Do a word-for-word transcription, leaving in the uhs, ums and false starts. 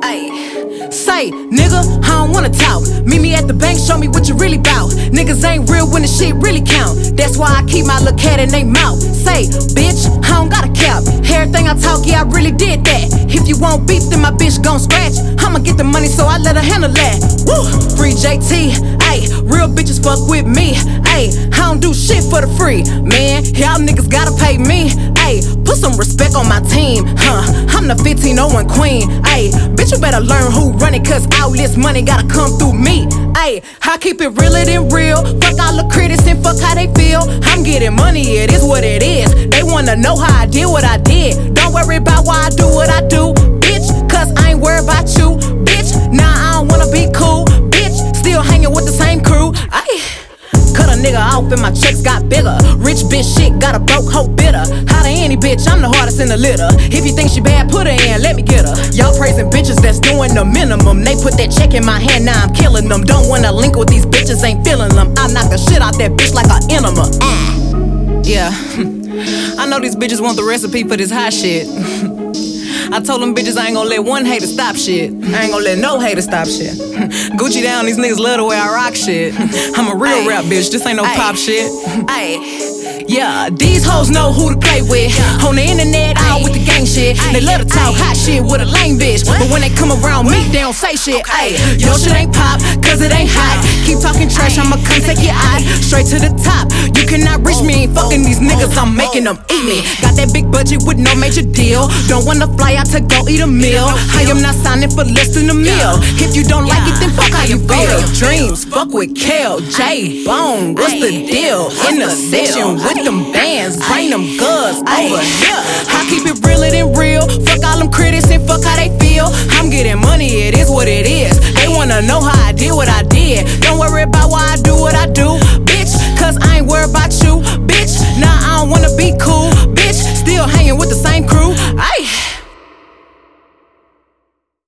Ay, say, nigga, I don't wanna talk. Meet me at the bank, show me what you really bout. Niggas ain't real when the shit really count. That's why I keep my little cat in they mouth. Say, bitch, I don't got a cap. Everything I talk, yeah, I really did that. If you want beef, then my bitch gon' scratch. I'ma get the money, so I let her handle that. Woo, free J T, ayy, real bitches fuck with me. Ayy, I don't do shit for the free. Man, y'all niggas gotta pay me. Ayy, put some respect on my team, huh? I'm the fifteen oh one queen. Ayy, bitch, you better learn who run it, cause all this money gotta come through me. Ayy, I keep it realer than real. Fuck all the critics and fuck how they feel. I'm getting money, it is what it is. They wanna know how I did what I did. Don't worry about why I do what I do, bitch, cause I ain't worried about you, bitch. Nah, I don't wanna be cool, bitch. Still hanging with the same crew. Ayy, cut a nigga off and my checks got bigger. Rich bitch shit got a broke hoe bitter. How to any bitch, I'm the hardest in the litter. If you think she bad, put her in, let me get her. Y'all praising bitches that's doing the minimum. They put that check in my hand, now I'm killing them. Don't wanna link with these bitches, ain't feeling them. I knock the shit out that bitch like an enema. Ah. Yeah, I know these bitches want the recipe for this hot shit. I told them bitches I ain't gon' let one hater stop shit. I ain't gon' let no hater stop shit. Gucci down, these niggas love the way I rock shit. I'm a real rap bitch, this ain't no pop shit. Ay. Yeah, these hoes know who to play with. On the internet, all with the gang shit. They love to talk hot shit with a lame bitch, but when they come around me, they don't say shit. Ay, your shit ain't pop, cause it ain't hot. Keep talking trash, I'ma come take your eye straight to the top. You cannot reach me, ain't fucking these niggas, I'm making them eat me. Got that big budget with no major deal. Don't wanna fly out to go eat a meal. I am not signing for less than a meal. If you don't like it, then fuck how you feel. Dreams, fuck with Kel, J Bone, what's the deal? In the section with them bands, bring them goods over here. I keep it realer than real. Fuck all them critics and fuck how they feel. I'm getting money, it is what it is. They wanna know how I did what I did. Don't worry about why I do what I do, bitch, cause I ain't worried about